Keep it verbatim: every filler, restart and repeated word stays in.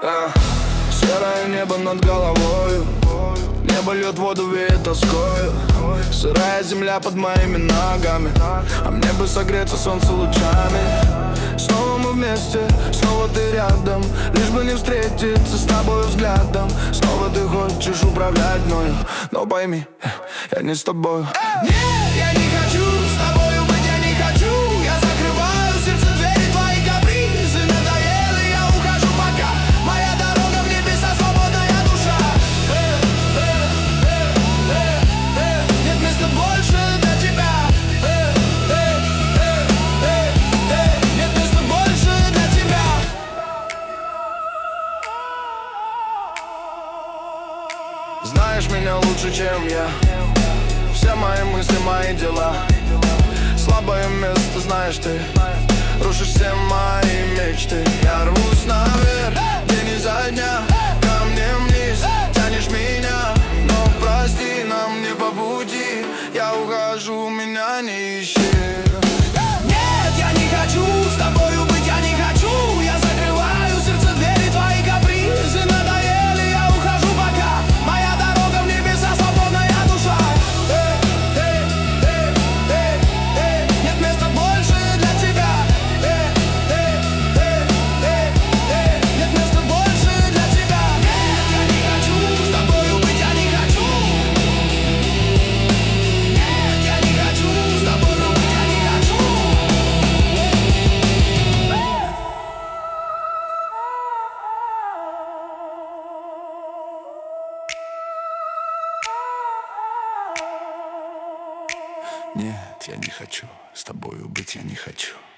а, серое небо над головою, небо льет воду, веет тоскою. Сырая земля под моими ногами, а мне бы согреться солнце лучами. Снова мы вместе, снова ты рядом, лишь бы не встретиться с тобой взглядом. Снова ты хочешь управлять мною, но пойми, я не с тобою. Нет, я не хочу с тобою быть, я не хочу. Я закрываю сердце, двери, твои капризы надоели, я ухожу пока. Моя дорога в небеса, свободная душа. э, э, э, э, э, Нет места больше для тебя. э, э, э, э, э, Нет места больше для тебя. Знаешь меня лучше, чем я. Все мои мысли, мои дела. Слабое место, знаешь ты. Рушишь все мои мечты. Я рвусь наверх, день изо дня. Ко мне вниз, тянешь меня. Но прости, нам не по пути. Я ухожу, меня не ищи. Нет, я не хочу с тобою быть, я не хочу. Я закрываю сердце, двери, твои капризы надоели, я ухожу пока. Моя дорога в небеса, свободная душа. Нет места больше для тебя. Нет места больше для тебя. Нет, я не хочу с тобою быть, я не хочу. Нет, я не хочу с тобою быть, я не хочу. Нет, я не хочу с тобою быть, я не хочу.